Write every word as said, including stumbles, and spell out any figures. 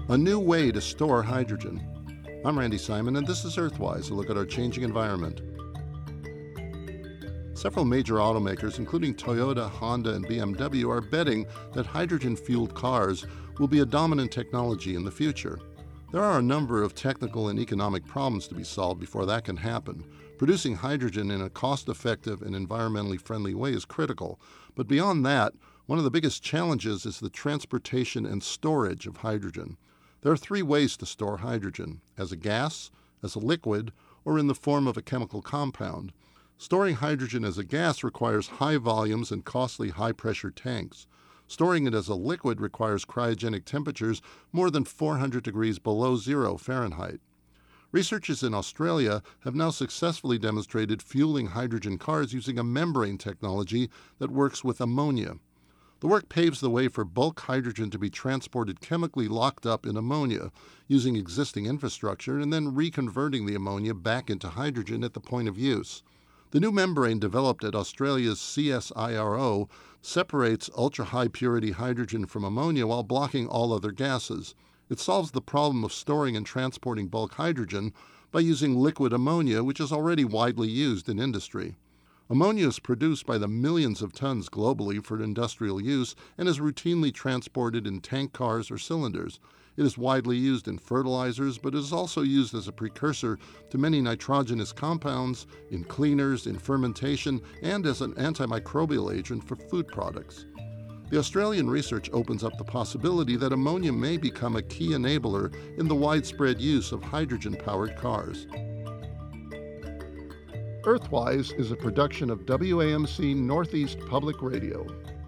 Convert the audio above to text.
a new way to store hydrogen. I'm Randy Simon, and this is Earthwise, a look at our changing environment. Several major automakers, including Toyota, Honda, and B M W, are betting that hydrogen-fueled cars will be a dominant technology in the future. There are a number of technical and economic problems to be solved before that can happen. Producing hydrogen in a cost-effective and environmentally friendly way is critical. But beyond that, one of the biggest challenges is the transportation and storage of hydrogen. There are three ways to store hydrogen: as a gas, as a liquid, or in the form of a chemical compound. Storing hydrogen as a gas requires high volumes and costly high-pressure tanks. Storing it as a liquid requires cryogenic temperatures more than four hundred degrees below zero Fahrenheit. Researchers in Australia have now successfully demonstrated fueling hydrogen cars using a membrane technology that works with ammonia. The work paves the way for bulk hydrogen to be transported chemically locked up in ammonia, using existing infrastructure and then reconverting the ammonia back into hydrogen at the point of use. The new membrane developed at Australia's C S I R O separates ultra-high purity hydrogen from ammonia while blocking all other gases. It solves the problem of storing and transporting bulk hydrogen by using liquid ammonia, which is already widely used in industry. Ammonia is produced by the millions of tons globally for industrial use and is routinely transported in tank cars or cylinders. It is widely used in fertilizers, but is also used as a precursor to many nitrogenous compounds, in cleaners, in fermentation, and as an antimicrobial agent for food products. The Australian research opens up the possibility that ammonia may become a key enabler in the widespread use of hydrogen-powered cars. Earthwise is a production of W A M C Northeast Public Radio.